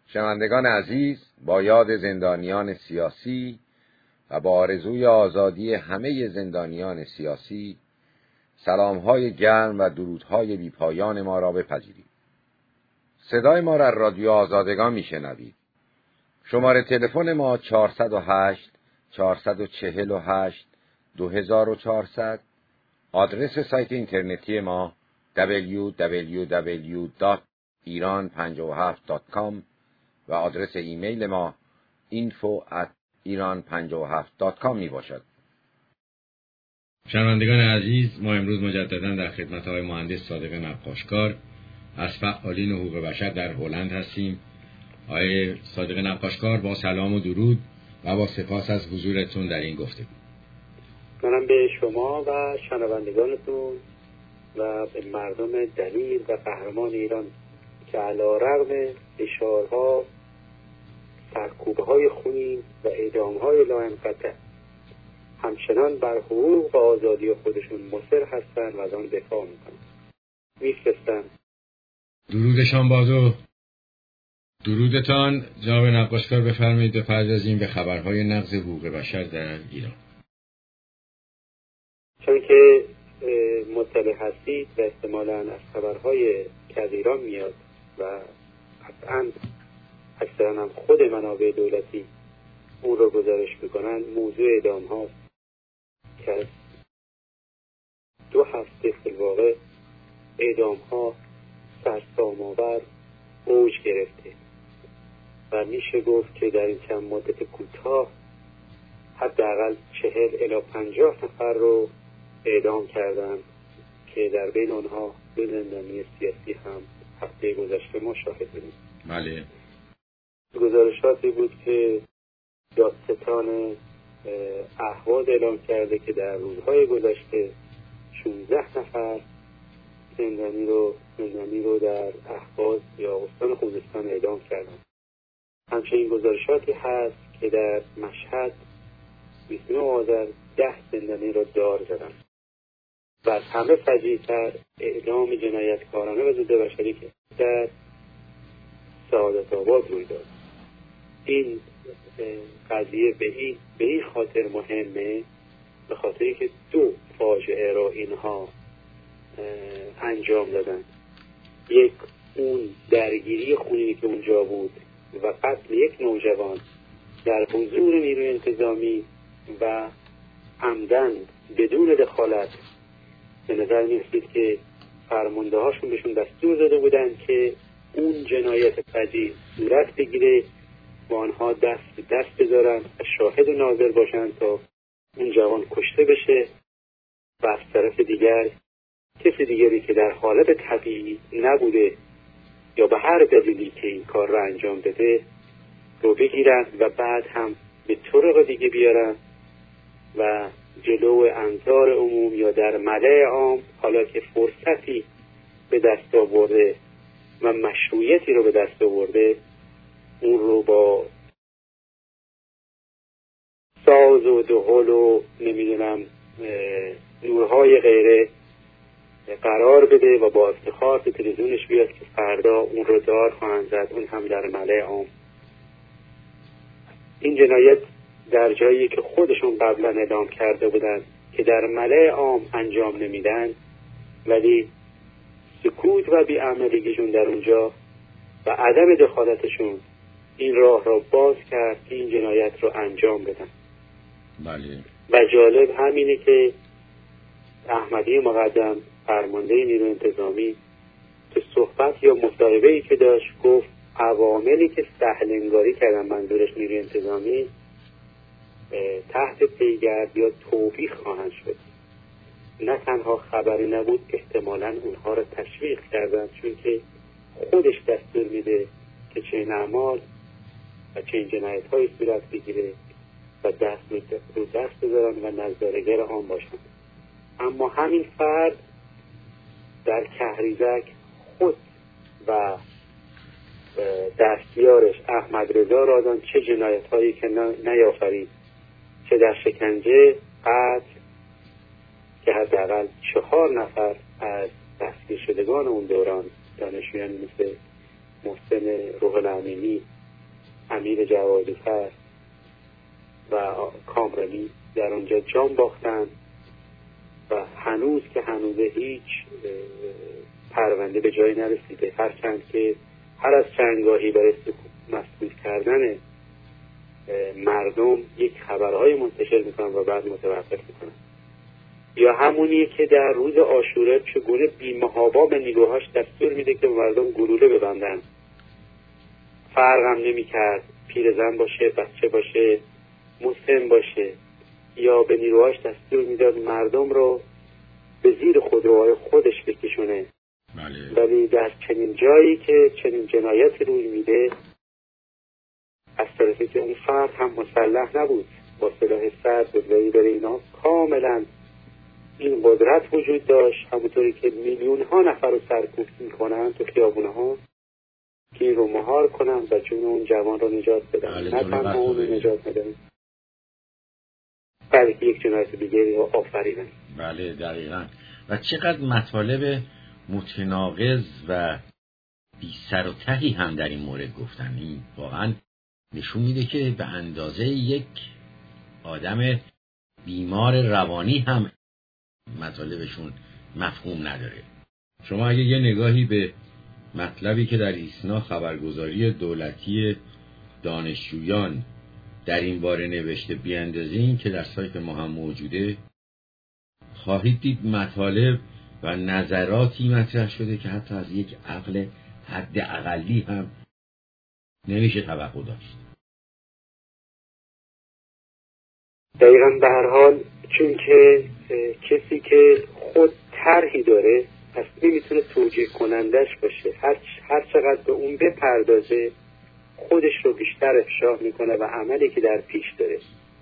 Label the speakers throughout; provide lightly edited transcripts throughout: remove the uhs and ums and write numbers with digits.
Speaker 1: شنوندگان عزیز، با یاد زندانیان سیاسی و با آرزوی آزادی همه زندانیان سیاسی، سلام‌های گرم و درودهای بی‌پایان ما را بپذیرید. صدای ما را از رادیو آزادگان میشنوید. شماره تلفن ما 408 448 2400. آدرس سایت اینترنتی ما www.iran57.com و آدرس ایمیل ما info@iran57.com می باشد.
Speaker 2: شنوندگان عزیز، ما امروز مجددا در خدمت آقای مهندس صادق نقاشکار از فعالین حقوق بشر در هلند هستیم. آقای صادق نقاشکار، با سلام و درود و با سپاس از حضورتون در این گفتگو.
Speaker 3: منم به شما و شنوندگانتون و به مردم دلیر و قهرمان ایران که علی‌رغم اشارها، سرکوب‌های خونین و اعدام‌های لاانقطع همچنان بر حقوق و آزادی خودشون مصر هستن و از آن دفاع میکنن. میفرستن
Speaker 2: درودشان باد. درودتان جناب نقاشکار، بفرمایید بپردازیم به خبرهای نقض حقوق بشر در ایران.
Speaker 3: چون که مطلع هستید و احتمالاً از خبرهای که از ایران میاد و قطعاً اکثرا هم خود منابع دولتی اون رو گزارش میکنن، موضوع اعدام هاست که 2 هفته فی الواقع اعدام ها سرسام‌آور اوج گرفته و میشه گفت که در این چند مدت کوتاه حداقل 40 الی 50 نفر رو اعدام کردن که در بین آنها 2 زندانی سیاسی هم هفته گذشته ما شاهد بودیم.
Speaker 2: بله.
Speaker 3: گزارشاتی بود که دادستان اهواز اعلام کرده که در روزهای گذشته 16 نفر زندانی رو در اهواز یا استان خوزستان اعدام کردند. همچنین گزارشاتی هست که در مشهد 29 آذر 10 زندانی را دار زدند. و از همه فجیع‌تر اعدام جنایتکارانه و ضد بشری که در سعادت آباد روی داد. این قضیه به این خاطر مهمه، به خاطری که 2 فاجعه را اینها انجام دادن. یک، اون درگیری خونی که اونجا بود و قتل یک نوجوان در حضور نیروی انتظامی و عمدن بدون دخالت. به نظر می‌رسید که فرمانده هاشون بهشون دستور داده بودن که اون جنایت فجیع صورت بگیره و آنها دست بذارن و شاهد و ناظر باشن تا اون جوان کشته بشه و از طرف دیگر کسی دیگری که در حالت طبیعی نبوده یا به هر دلیلی که این کار را انجام بده رو بگیرن و بعد هم به طرق دیگه بیارن و جلو انظار عموم یا در ملأ عام، حالا که فرصتی به دست آورده و مشروعیتی رو به دست آورده، اون رو با ساز و دهل و نمیدونم نورهای غیره قرار بده و با افتخار به تلویزیونش بیاد که فردا اون رو دار خواهند زد، اون هم در ملأ عام. این جنایت در جایی که خودشون قبلا اعدام کرده بودن که در ملأ عام انجام نمیدن، ولی سکوت و بی‌عملیگیشون در اونجا و عدم دخالتشون این راه را باز کرد که این جنایت رو انجام بدن.
Speaker 2: بله.
Speaker 3: و جالب همینه که احمدی مقدم فرمانده نیروی انتظامی تو صحبت یا مصاحبه‌ای که داشت گفت عواملی که سهل‌انگاری کردن، منظورش نیروی انتظامی، تحت پیگرد یا توبیخ خواهند شد. نه تنها خبری نبود، احتمالاً اونها را تشویق کردن، چون که خودش دستور میده که چنین اعمال و چنین جنایت‌هایی صورت بگیره و رو دست بذارن و نظاره‌گر آن باشن. اما همین فرد در کهریزک خود و دستیارش احمد رضا رادان چه جنایت‌هایی که نیافرید، چه در شکنجه، قتل که حداقل 4 نفر از دستگیر شدگان اون دوران، دانشجویان مثل محسن روح الامینی امیر جوادی‌فر و کامرانی در آنجا جان باختند و هنوز که هنوز هیچ پرونده به جایی نرسیده، هرچند که هر از چندگاهی برای مسئول کردن مردم یک خبرهای منتشر میکنن و بعد متوقف میکنن. یا همونیه که در روز عاشوره چگونه بی‌محابا به نیروهاش دستور میده که مردم گلوله ببندن، فرقم نمیکرد پیرزن باشه، بچه باشه، مسن باشه، یا به نیروهاش دستور میداد مردم رو به زیر خودروهای خودش بکشونه. ولی در چنین جایی که چنین جنایتی روی میده، از طرفی که اون فرد هم مسلح نبود، با سلاح سرد بود، ولی برای اینا کاملا این قدرت وجود داشت، همونطوری که میلیون ها نفر رو سرکوب میکنن تو خیابونه ها که این رو مهار کنن و جون اون جوان رو نجات بدن. نه تنها اون رو نجات بدن، بلکه یک جنایت دیگری رو آفریدن.
Speaker 2: بله دقیقاً. و چقدر مطالب متناقض و بی سر و تهی هم در این مورد گفتن. این واقعاً نشون میده که به اندازه یک آدم بیمار روانی هم مطالبشون مفهوم نداره. شما اگه یه نگاهی به مطلبی که در ایسنا خبرگزاری دولتی دانشجویان در این باره نوشته بیاندازین که در سایت ما هم موجوده، خواهید دید مطالب و نظراتی مطرح شده که حتی از یک عقل حد اقلی هم نمیشه توقع داشت.
Speaker 3: دقیقاً. به هر حال چون که کسی که خود طرحی داره پس نمیتونه توجیه کنندش باشه، هر چقدر به اون بپردازه خودش رو بیشتر افشا میکنه و عملی که در پیش داره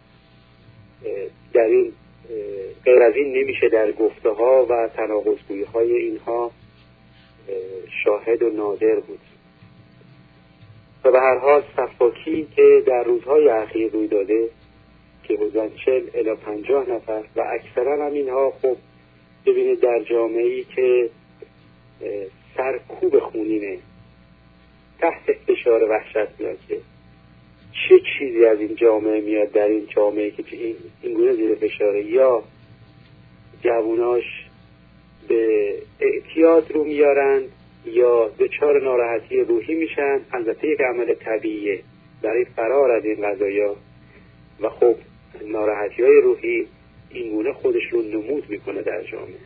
Speaker 3: در این غیر از این نمیشه در گفته ها و تناقض‌گویی های اینها شاهد و ناظر بود. و به هر حال سفاکی که در روزهای اخیر روی داده که حدوداً 40 الی 50 نفر و اکثرا هم اینها خب ببینید در جامعه‌ای که سرکوب خونینه، تحت فشار وحشتناکه، چه چیزی از این جامعه میاد در این جامعه که این گونه زیر فشاره، یا جواناش به اعتیاد رو میارند یا دچار ناراحتی روحی میشن. البته یک عمل طبیعیه برای فرار از این قضایا و خب ناراحتی‌های روحی این گونه خودش رو نمود میکنه در جامعه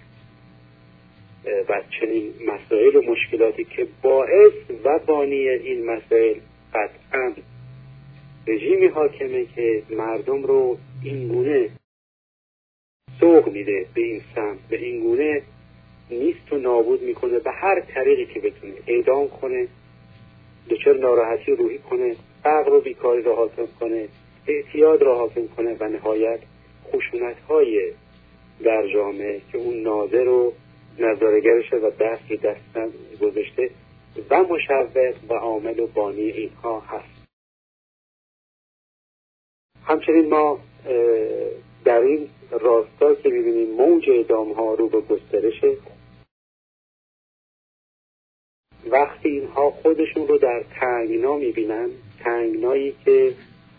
Speaker 3: و چنین مسائل و مشکلاتی که باعث و بانی این مسائل قطعاً رژیمی حاکمه که مردم رو این گونه سوق میده به این سمت، به این گونه نیست و نابود میکنه به هر طریقی که بتونه، اعدام کنه، دچار ناراحتی روحی کنه، فقر و بیکاری را حاکم کنه، اعتیاد را حاکم کنه و نهایت خشونت‌های در جامعه که اون ناظر و نظاره‌گرشه و دست دستن گذاشته و مشوق و عامل و بانی اینها هست. همچنین ما در این راستا که می‌بینیم موج اعدام‌ها رو به گسترشه، وقتی اینها خودشون رو در تنگنا می‌بینن، تنگنایی که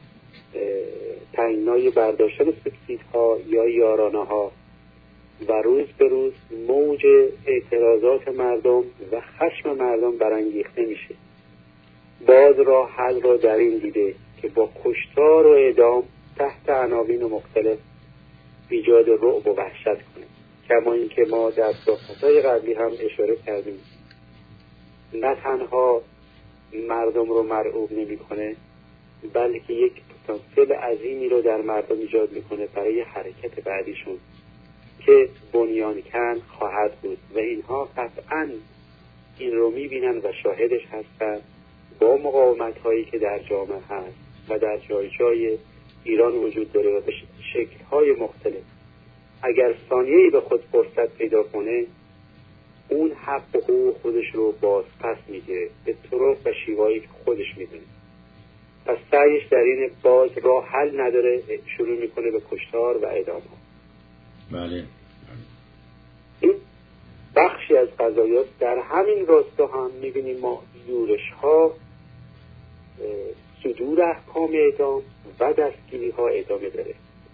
Speaker 3: تنگنای برداشتن سوبسیدها یا یارانه‌ها و روز به روز موج اعتراضات مردم و خشم مردم برانگیخته میشه، باز راه حل را در این دیده که با کشتار و اعدام تحت عناوین مختلف ایجاد رعب و وحشت کنه. کما اینکه ما در صحبت‌های قبلی هم اشاره کردیم نه تنها مردم رو مرعوب نمی‌کنه بلکه یک پتانسیل عظیمی رو در مردم ایجاد میکنه برای حرکت بعدیشون که بنیانکن خواهد بود و اینها قطعاً این رو میبینن و شاهدش هستن با مقاومت هایی که در جامعه هست و در جای جای ایران وجود داره و به شکل های مختلف. اگر ثانیه‌ای به خود فرصت پیدا کنه اون حق و حقوق خودش رو بازپس میگیره به طرق و شیوهایی که خودش میدونه. پس سعیش در این باز راه حل نداره، شروع میکنه به کشتار و اعدام ها.
Speaker 2: بله.
Speaker 3: این بخشی از قضایاست. در همین راستا هم میبینیم ما یورش ها صدور احکام اعدام و دستگیری ها ادامه داره.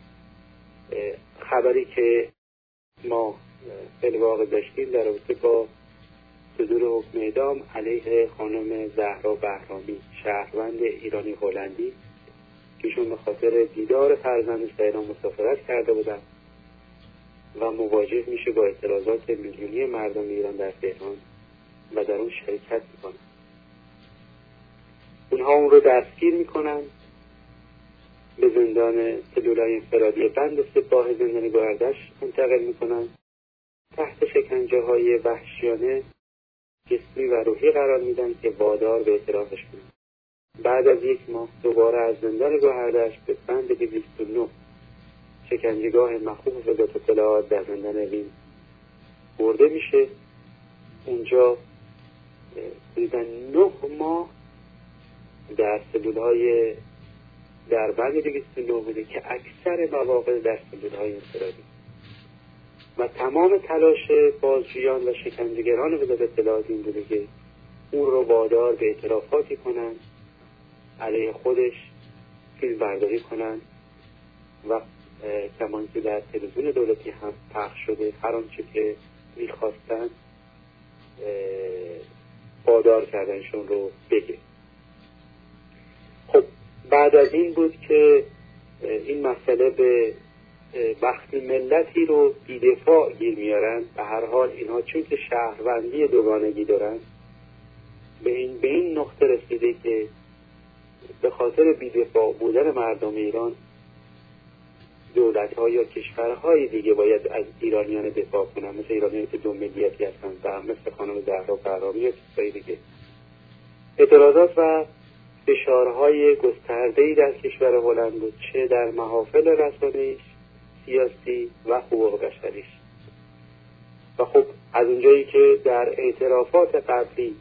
Speaker 3: خبری که ما بالواقع داشتیم در رابطه با صدور حکم اعدام علیه خانم زهرا بهرامی، شهروند ایرانی هلندی که ایشون به خاطر دیدار فرزندش در ایران مسافرت کرده بودن و مواجه میشه با اعتراضات میلیونی مردم ایران در تهران و در اون شرکت میکنن. اونها اون رو دستگیر میکنن، به زندان سلولای انفرادی بند سپاه زندان گوهردش منتقل میکنن، تحت شکنجه های وحشیانه جسمی و روحی قرار میدن که وادار به اعترافش کنن. بعد از 1 ماه دوباره از زندان گوهردش به بند 209 شکنجهگاه مخوف وزارت اطلاعات در زندان اوین برده میشه. اونجا حدوداً 9 ماه در سلولهای در بند 209 بوده که اکثر مواقع در سلولهای انفرادی و تمام تلاش بازجویان و شکنجهگران وزارت اطلاعات این بوده که اون رو وادار به اعترافاتی کنن، علیه خودش فیلم برداری کنن و کمان که در تلویزیون دولتی هم پخش شده هر آنچه که میخواستن وادار کردنشون رو بگه. خب بعد از این بود که این مسئله به وقتی ملتی رو بی‌دفاع گیر میارن، به هر حال اینها چون که شهروندی دوگانگی دارن به این نقطه رسیده که به خاطر بی‌دفاع بودن مردم ایران دولت‌ها یا کشورهای دیگه باید از ایرانیان دفاع کنن، مثل ایرانیانی که 2 ملیتی هستن و مثل خانم زهرا بهرامی یا کسایی دیگه. اعتراضات و فشارهای گسترده‌ای در کشور هلند بود، چه در محافل رسانه‌ای، سیاسی و حقوق بشریش. و خب از اونجایی که در اعترافات قبلی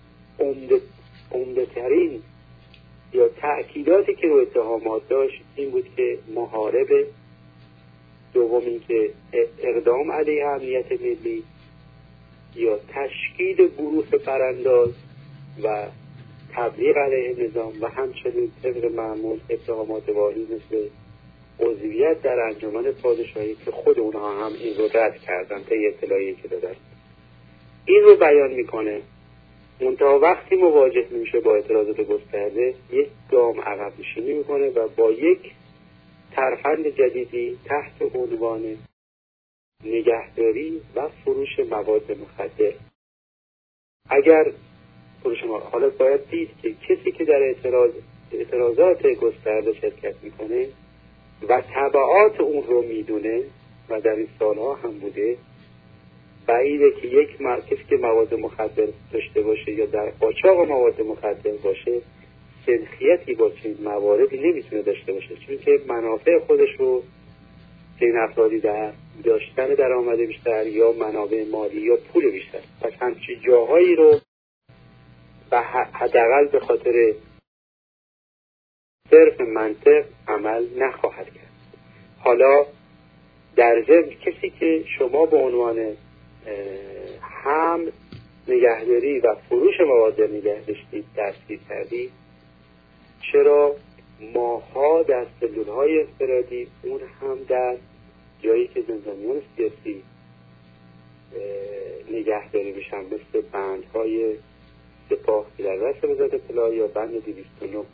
Speaker 3: عمده‌ترین یا تأکیداتی که رو اتهامات داشت این بود که محاربه، دوم این که اقدام علیه امنیت ملی یا تشکیل گروه برانداز و تبلیغ علیه نظام و همچنین طبق معمول اتهامات واهی مثل عضویت در انجمن پادشاهی که خود اونها هم این رو رد کردن طی اطلاعیه‌ای که دادن. این رو بیان میکنه. منتها وقتی مواجه میشه با اعتراضات گسترده یک گام عقب نشینی میکنه و با یک ترفند جدیدی تحت عنوان نگهداری و فروش مواد مخدر. اگر فروش مواد، حالا باید دید که کسی که در اعتراضات گسترده شرکت میکنه و تبعات اون رو میدونه و در این سالها هم بوده، بعیده که یک کسی که مواد مخدر داشته باشه یا در قاچاق مواد مخدر باشه سنخیتی با چنین مواردی نمیتونه داشته باشه، چون که منافع خودش رو که این افرادی در داشتن درآمد بیشتر یا منابع مالی یا پول بیشتر، پس همچین جاهایی رو به حداقل به خاطر صرف منطق عمل نخواهد کرد. حالا در ضمن کسی که شما به عنوان هم نگهداری و فروش مواد نگه داشتید دستگیر کردید، چرا ماها در سلولهای انفرادی اون هم در جایی که زندانیان سیاسی نگهداری بشن مثل بندهای سپاه که در رأس وزارت اطلاعات یا بند 209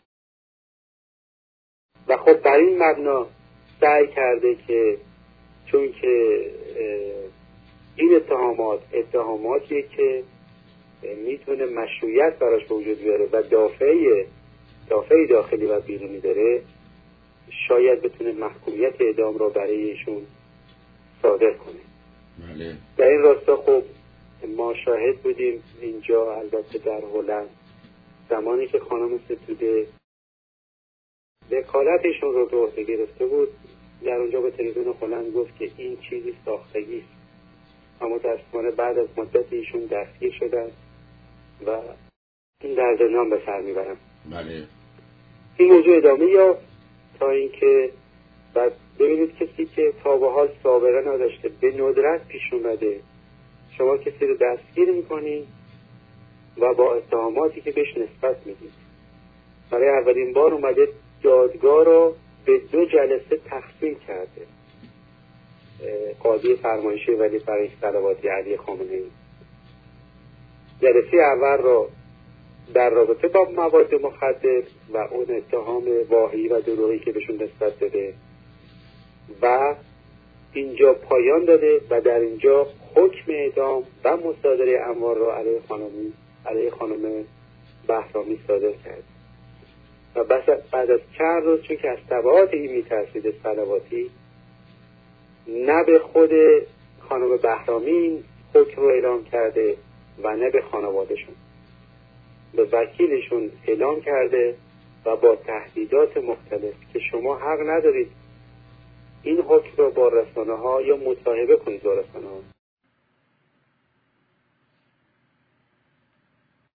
Speaker 3: و خب بر این مبنا سعی کرده که چون که این اتهاماتیه که میتونه مشروعیت براش به وجود بیاره و دافعی داخلی و بیرونی داره، شاید بتونه محکومیت اعدام را برای ایشون صادر کنه.
Speaker 2: بله.
Speaker 3: در این راستا خب ما شاهد بودیم اینجا، البته در هلند، زمانی که خانم ستوده وکالتشون رو به عهده گرفته بود، در اونجا به تلویزیون هلند گفت که این چیزی ساختگی است، اما متأسفانه بعد از مدت ایشون دستگیر شدن و این در زندان به سر میبرن.
Speaker 2: بله.
Speaker 3: این موضوع ادامه یافت تا اینکه بعد ببینید کسی که تا به حال سابقه نداشته به ندرت پیش اومده، شما کسی رو دستگیر میکنید و با اتهاماتی که بهش نسبت میدید برای اولین بار اومده دادگاه رو به 2 جلسه تقسیم کرده. قاضی فرمایشی ولی فقیه صلواتی علی خامنه‌ای جلسه اول رو در رابطه با مواد مخدر و اون اتهام واهی و دروغی که بهشون نسبت داده و اینجا پایان داده و در اینجا حکم اعدام و مصادره اموال را علیه خانم بهرامی صادر کرد. و بعد از چند روز چون که از تبعات این میترسید صلواتی، نه به خود خانم بهرامی حکم رو اعلام کرده و نه به خانوادهشون، به وکیلشون اعلام کرده و با تهدیدات مختلف که شما حق ندارید این حکم رو با رسانه ها یا مصاحبه کنید با رسانه ها.